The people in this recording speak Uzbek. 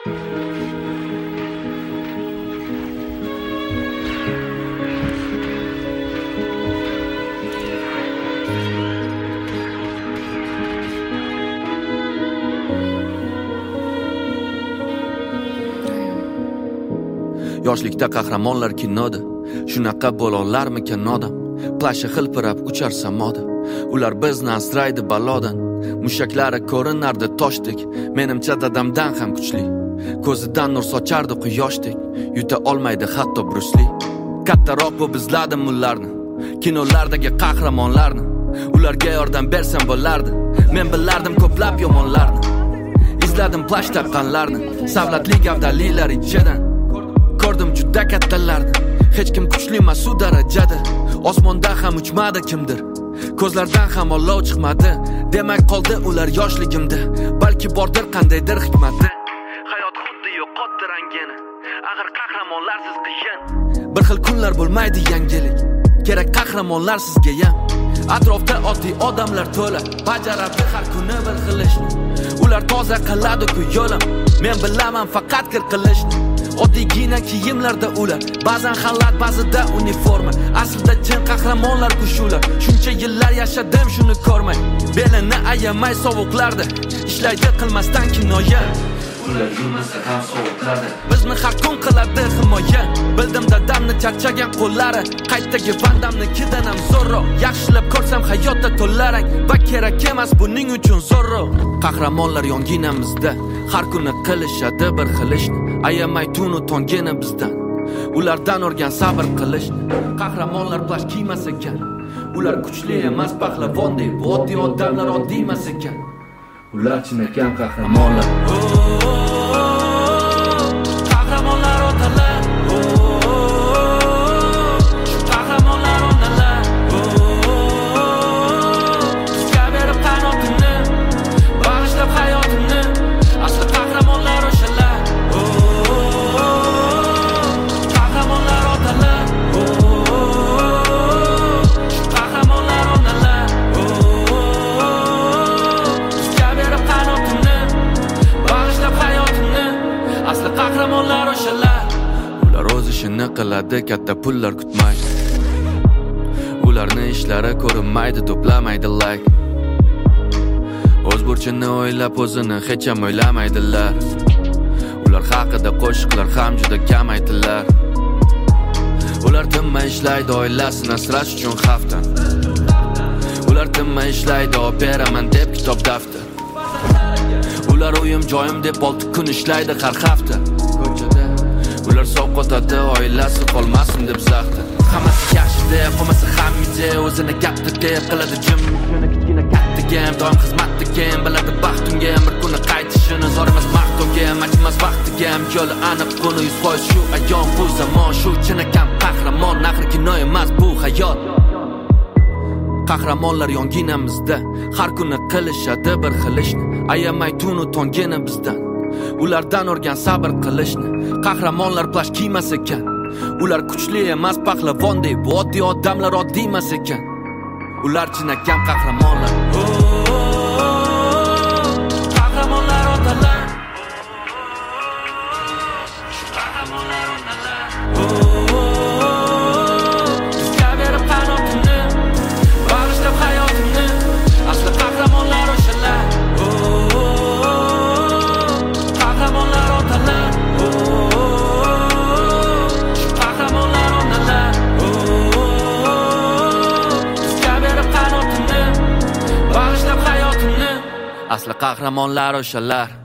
Yoshlikda qahramonlar kinoda, shunaqa bo'lolarmikan odam, plashi hilpirab uchar samoda. Ular bizni asraydi balodan, mushaklari ko'rinardi toshdek, menimcha dadamdan ham kuchli. Ko'zidan nur sochardi quyoshdek, yuta olmaydi hatto Brusli. Kattaroq bu bizladim ularni, kinolardagi qahramonlarni. Ularga yordam bersam bo'lardi, men bilardim ko'plab yomonlarni. Izladim plash taqqanlarni, savlatli gavdalilar ichidan. Ko'rdim juda kattalarni, hech kim kuchli emas u darajada. Osmonda ham uchmadi kimdir, ko'zlardan ham olov chiqmadi. Demak qoldi ular yoshligimda, balki bordir qandaydir hikmati. Hayot xuddi yo'qotdi rangini, axir qahramonlarsiz qiyin. Bir xil kunlar bo'lmaydi yangilik, kerak qahramonlar sizga ham. Atrofda oddiy odamlar to'la, bajaradi har kuni bir xil ishni. Ular toza qiladi-ku yo'lim, men bilaman faqat kir qilishni. Oddiygina kiyimlarda ular, ba'zan xalat, ba'zida uniforma. Aslida chin qahramonlar-ku shular. Shuncha yillar yashadim shuni ko'rmay, belini ayamay sovuqlarda ishlaydi qilmasdan kinoya. Ular yurmasa ham sovuqlarda bizni har kun qiladi himoya. Bildim dadamni charchagan qo'llari, qaytdagi vandamnikidan ham zo'rroq. Yaxshilab ko'rsam hayotda to'larang va kerak emas buning uchun zo'rroq. Qahramonlar yonginamizda, har kuni qilishadi bir xil ishni. Ayamay tunu tongeni bizdan, ulardan o'rgan sabr qilishni. Qahramonlar plash kiymas ekan, ular kuchli emas pahlavondek, bu oddiy odamlar oddiy emas ekan. Ular chinakam qahramonlar. Qahramonlar otalar. Qahramonlar onalar. Sizga berib qanotimni, bag'ishlab hayotimni. Asli qahramonlar o'shalar. Qahramonlar otalar. Qahramonlar onalar. Sizga berib qanotimni, bag'ishlab hayotimni. Asli qahramonlar o'shalar. Ular o'z ishini qiladi, katta pullar kutmaydi. Ularni ishlari ko'rinmaydi, to'plamaydi like. O'z burchini o'ylab o'zini hech ham o'ylamaydilar. Ular haqida qo'shiqlar ham juda kam aytilar. Ular tinmay ishlaydi oilasini asrash uchun hafta. Ular tinmay ishlaydi operaman deb kitob daftar. Ular uyim joyim deb 6 kun ishlaydi har hafta. Ular sovqotadi oilasi qolmasin deb zaxta. Hammasi yaxshi deb, hammasi ham ide, o'zini gapda deb qiladi jim. Kuni kichkina kattaga, doim xizmatdaga, biladi baxtimga bir kuni qaytishini, zor emas maqtovga, machimas vaqtiga, yo'li aniq buni 100% shu ayon bu zamon, shu chinakam qahramon, axir kino emas bu hayot. Qahramonlar yonginamizda, har kuni qilishadi bir xil ishni. Ayamay tunu tongeni bizdan, ulardan o'rgan sabr qilishni. Qahramonlar plash kiymas ekan, ular kuchli emas pahlavondek, bu oddiy odamlar oddiy emas ekan. Ular chinakam qahramonlar. Qahramonlar otalar. Qahramonlar onalar. Sizga berib qanotimni, bag'ishlab hayotimni. Asli qahramonlar o'shalar. Qahramonlar otalar. Qahramonlar onalar. Sizga berib qanotimni, bag'ishlab hayotimni. Asli qahramonlar o'shalar.